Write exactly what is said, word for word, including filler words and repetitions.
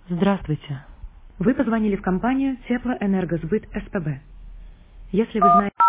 Здравствуйте. Вы позвонили в компанию Теплоэнергосбыт СПБ. Если вы знаете...